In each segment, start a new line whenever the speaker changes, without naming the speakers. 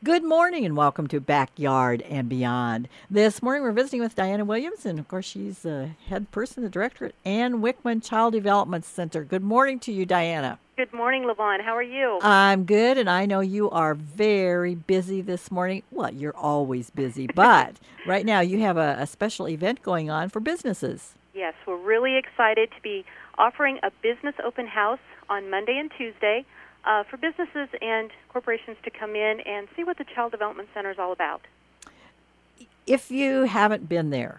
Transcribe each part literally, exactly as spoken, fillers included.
Good morning and welcome to Backyard and Beyond. This morning we're visiting with Diana Williams, and of course, she's the head person, the director at Ann Wickman Child Development Center. Good morning to you, Diana.
Good morning, Levon. How are you?
I'm good, and I know you are very busy this morning. Well, you're always busy, but right now you have a, a special event going on for businesses.
Yes, we're really excited to be offering a business open house on Monday and Tuesday uh, for businesses and corporations to come in and see what the Child Development Center is all about.
If you haven't been there,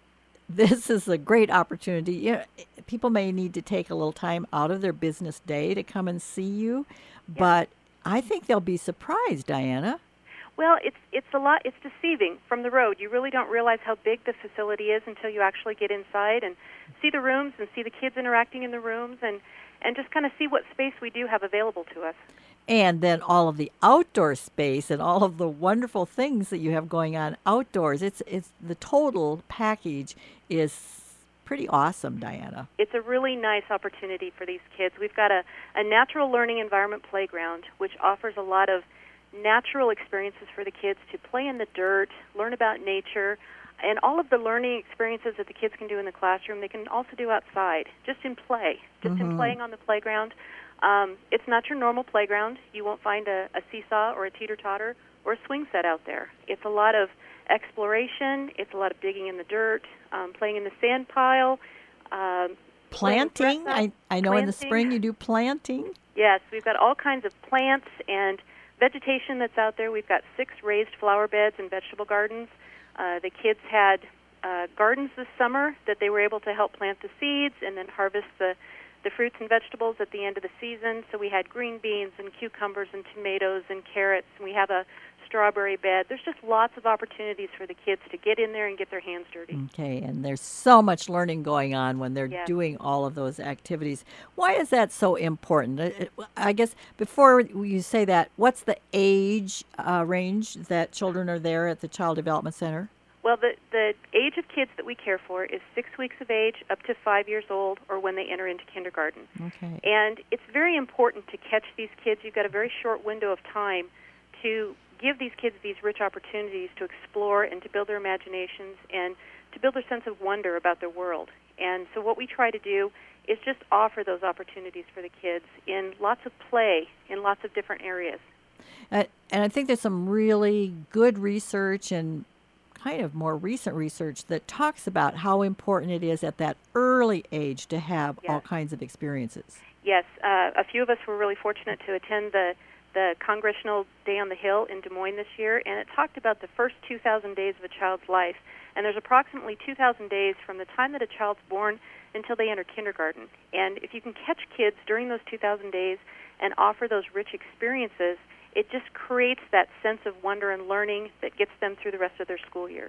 this is a great opportunity. You know, people may need to take a little time out of their business day to come and see you,
Yes.
but I think they'll be surprised, Diana.
Well, it's it's a lot. It's deceiving from the road. You really don't realize how big the facility is until you actually get inside and see the rooms and see the kids interacting in the rooms and and just kind of see what space we do have available to us.
And then all of the outdoor space and all of the wonderful things that you have going on outdoors. It's it's the total package is pretty awesome, Diana.
It's a really nice opportunity for these kids. We've got a, a natural learning environment playground, which offers a lot of natural experiences for the kids to play in the dirt, learn about nature, and all of the learning experiences that the kids can do in the classroom, they can also do outside, just in play, just
Mm-hmm.
in playing on the playground. Um, it's not your normal playground. You won't find a, a seesaw or a teeter-totter or a swing set out there. It's a lot of exploration. It's a lot of digging in the dirt, um, playing in the sand pile. Um,
Planting.
playing
I, I know in the
planting.
spring you do planting.
Yes, we've got all kinds of plants and vegetation that's out there. We've got six raised flower beds and vegetable gardens. Uh, the kids had uh, gardens this summer that they were able to help plant the seeds and then harvest the, the fruits and vegetables at the end of the season. So we had green beans and cucumbers and tomatoes and carrots. And we have a strawberry bed. There's just lots of opportunities for the kids to get in there and get their hands dirty.
Okay, and there's so much learning going on when they're
Yes.
doing all of those activities. Why is that so important? Uh, uh, I guess before you say that, what's the age uh, range that children are there at the Child Development Center?
Well, the, the age of kids that we care for is six weeks of age up to five years old or when they enter into kindergarten.
Okay.
And it's very important to catch these kids. You've got a very short window of time to give these kids these rich opportunities to explore and to build their imaginations and to build their sense of wonder about their world. And so what we try to do is just offer those opportunities for the kids in lots of play, in lots of different areas.
Uh, and I think there's some really good research and kind of more recent research that talks about how important it is at that early age to have all
Yes.
kinds of experiences.
Yes, uh, a few of us were really fortunate to attend the the Congressional Day on the Hill in Des Moines this year, and it talked about the first two thousand days of a child's life. And there's approximately two thousand days from the time that a child's born until they enter kindergarten. And if you can catch kids during those two thousand days and offer those rich experiences, it just creates that sense of wonder and learning that gets them through the rest of their school years.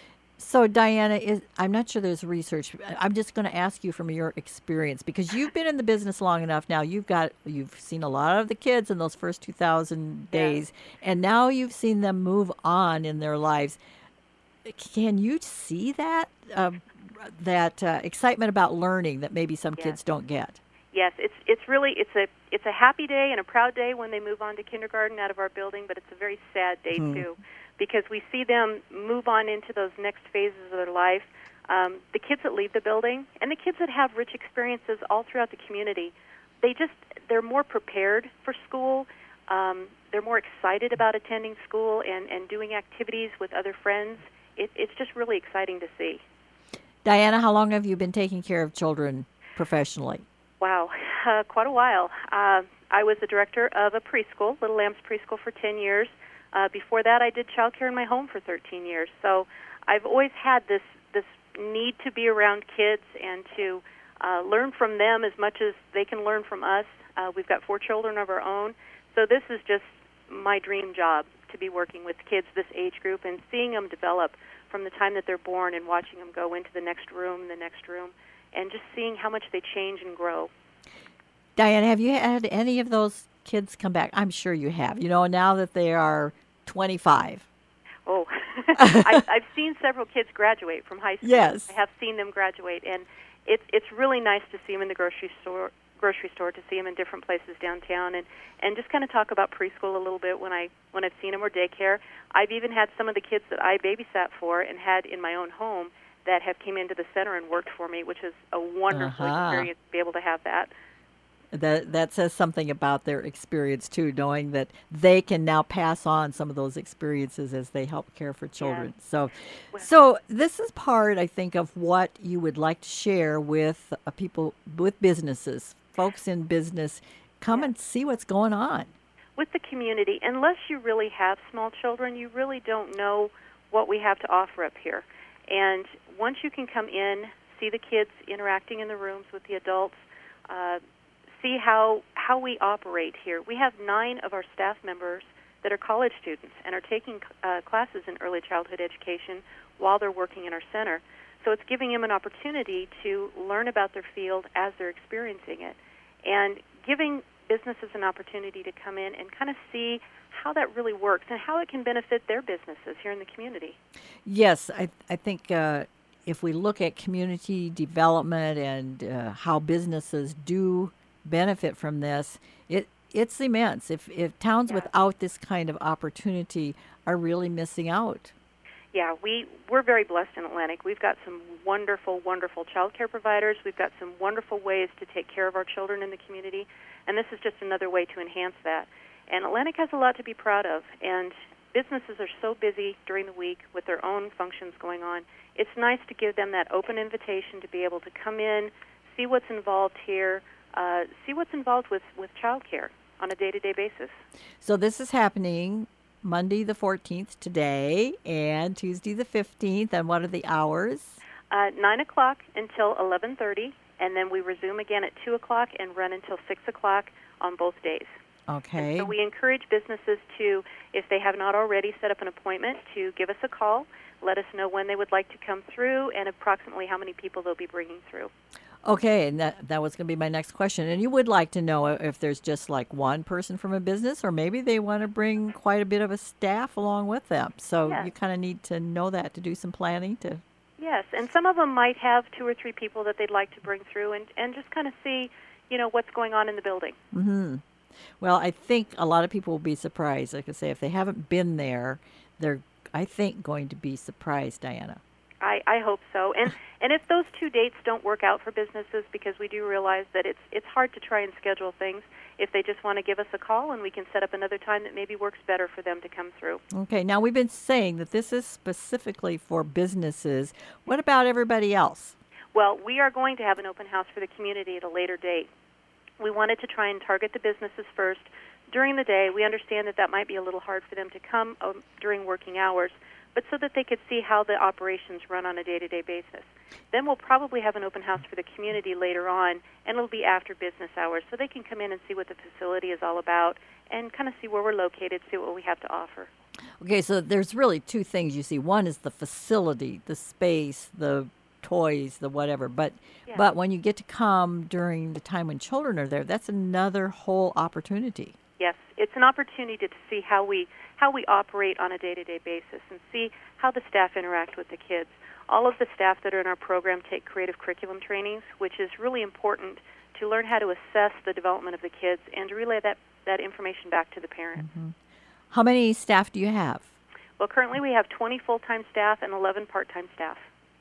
So, Diana, is I'm not sure there's research. I'm just going to ask you from your experience because you've been in the business long enough now. You've got you've seen a lot of the kids in those first two thousand
Yeah.
days, and now you've seen them move on in their lives. Can you see that uh, that uh, excitement about learning that maybe some
Yes.
kids don't get?
Yes, it's it's really it's a it's a happy day and a proud day when they move on to kindergarten out of our building, but it's a very sad day
Hmm.
too, because we see them move on into those next phases of their life. Um, the kids that leave the building and the kids that have rich experiences all throughout the community, they just they're more prepared for school. Um, they're more excited about attending school and, and doing activities with other friends. It, it's just really exciting to see.
Diana, how long have you been taking care of children professionally?
Wow, uh, quite a while. Uh, I was the director of a preschool, Little Lambs Preschool, for ten years. Uh, before that, I did childcare in my home for thirteen years. So I've always had this this need to be around kids and to uh, learn from them as much as they can learn from us. Uh, we've got four children of our own, so this is just my dream job, to be working with kids this age group and seeing them develop from the time that they're born and watching them go into the next room, the next room, and just seeing how much they change and grow.
Diana, have you had any of those kids come back? I'm sure you have. You know, now that they are twenty-five.
Oh, I, I've seen several kids graduate from high school.
Yes.
I have seen them graduate, and it's it's really nice to see them in the grocery store grocery store, to see them in different places downtown, and, and just kind of talk about preschool a little bit when, I, when I've seen them, or daycare. I've even had some of the kids that I babysat for and had in my own home that have came into the center and worked for me, which is a wonderful
Uh-huh.
experience to be able to have that.
That that says something about their experience too, knowing that they can now pass on some of those experiences as they help care for children.
Yeah.
So,
Well,
so this is part, I think, of what you would like to share with uh, people, with businesses, folks in business. Come
Yeah.
and see what's going on.
with the community, unless you really have small children, you really don't know what we have to offer up here. And once you can come in, see the kids interacting in the rooms with the adults, uh, see how how we operate here. We have nine of our staff members that are college students and are taking uh, classes in early childhood education while they're working in our center. So it's giving them an opportunity to learn about their field as they're experiencing it, and giving businesses an opportunity to come in and kind of see how that really works and how it can benefit their businesses here in the community.
Yes, I I think uh, if we look at community development and uh, how businesses do benefit from this, it it's immense. If if towns
Yeah.
without this kind of opportunity are really missing out.
Yeah, we, we're very blessed in Atlantic. We've got some wonderful, wonderful child care providers. We've got some wonderful ways to take care of our children in the community, and this is just another way to enhance that. And Atlantic has a lot to be proud of, and businesses are so busy during the week with their own functions going on. It's nice to give them that open invitation to be able to come in, see what's involved here, uh, see what's involved with, with child care on a day-to-day basis.
So this is happening Monday the fourteenth today and Tuesday the fifteenth. And what are the hours?
Uh, nine o'clock until eleven thirty, and then we resume again at two o'clock and run until six o'clock on both days.
Okay.
So we encourage businesses to, if they have not already set up an appointment, to give us a call, let us know when they would like to come through and approximately how many people they'll be bringing through.
Okay, and that, that was going to be my next question. And you would like to know if there's just like one person from a business, or maybe they want to bring quite a bit of a staff along with them. So
Yes.
you kind of need to know that to do some planning to.
Yes, and some of them might have two or three people that they'd like to bring through and, and just kind of see, you know, what's going on in the building.
Mm-hmm. Well, I think a lot of people will be surprised. Like I say, if they haven't been there, they're, I think, going to be surprised, Diana.
I, I hope so. And and if those two dates don't work out for businesses, because we do realize that it's it's hard to try and schedule things, if they just want to give us a call and we can set up another time that maybe works better for them to come through.
Okay, now we've been saying that this is specifically for businesses. What about everybody else?
Well, we are going to have an open house for the community at a later date. We wanted to try and target the businesses first during the day. We understand that that might be a little hard for them to come um, during working hours, but so that they could see how the operations run on a day-to-day basis. Then we'll probably have an open house for the community later on, and it'll be after business hours, so they can come in and see what the facility is all about and kind of see where we're located, see what we have to offer.
Okay, so there's really two things you see. One is the facility, the space, the toys, the whatever. But
Yeah.
but when you get to come during the time when children are there, that's another whole opportunity.
Yes, it's an opportunity to see how we how we operate on a day-to-day basis and see how the staff interact with the kids. All of the staff that are in our program take creative curriculum trainings, which is really important to learn how to assess the development of the kids and to relay that, that information back to the parents.
Mm-hmm. How many staff do you have?
Well, currently we have twenty full-time staff and eleven part-time staff.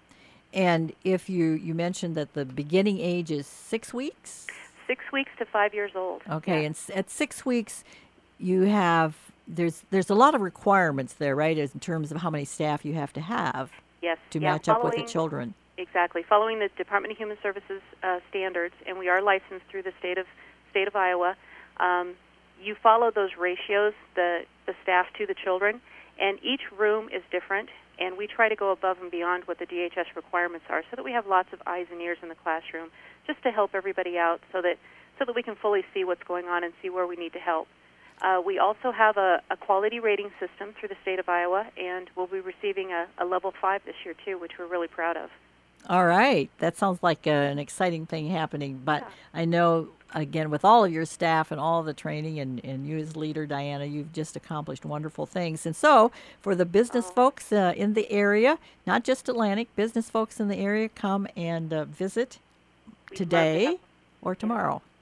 And if you, you mentioned that the beginning age is six weeks?
Six weeks to five years old.
Okay,
Yeah.
and s- at six weeks, you have, there's there's a lot of requirements there, right, as in terms of how many staff you have to have
Yes.
to
yeah,
match up with the
following-
children.
Exactly, following the Department of Human Services uh, standards, and we are licensed through the state of state of Iowa. Um, you follow those ratios, the the staff to the children, and each room is different. And we try to go above and beyond what the D H S requirements are, so that we have lots of eyes and ears in the classroom, just to help everybody out, so that so that we can fully see what's going on and see where we need to help. Uh, we also have a, a quality rating system through the state of Iowa, and we'll be receiving a, a level five this year too, which we're really proud of.
All right. That sounds like uh, an exciting thing happening. But
Yeah.
I know, again, with all of your staff and all the training and, and you as leader, Diana, you've just accomplished wonderful things. And so for the business
Oh.
folks uh, in the area, not just Atlantic, business folks in the area, come and uh, visit
We'd love to
today
have-
or tomorrow.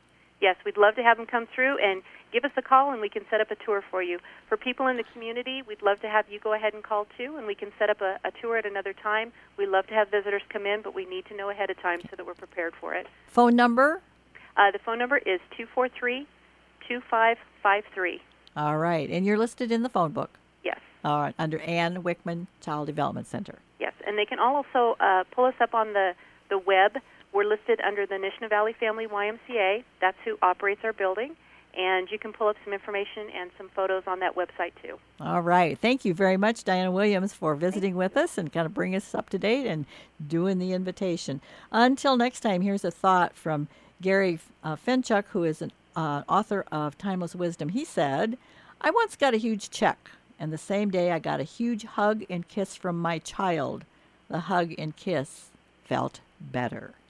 Yes, we'd love to have them come through and give us a call, and we can set up a tour for you. For people in the community, we'd love to have you go ahead and call too, and we can set up a, a tour at another time. We love to have visitors come in, but we need to know ahead of time so that we're prepared for it.
Phone number?
Uh, the phone number is two four three, two five five three.
All right. And you're listed in the phone book?
Yes.
All right. Under Ann Wickman Child Development Center.
Yes, and they can also uh, pull us up on the, the web. We're listed under the Nishna Valley Family Y M C A. That's who operates our building. And you can pull up some information and some photos on that website, too.
All right. Thank you very much, Diana Williams, for visiting with us and kind of bring us up to date and doing the invitation. Until next time, here's a thought from Gary uh, Fenchuk, who is an uh, author of Timeless Wisdom. He said, I once got a huge check, and the same day I got a huge hug and kiss from my child. The hug and kiss felt better.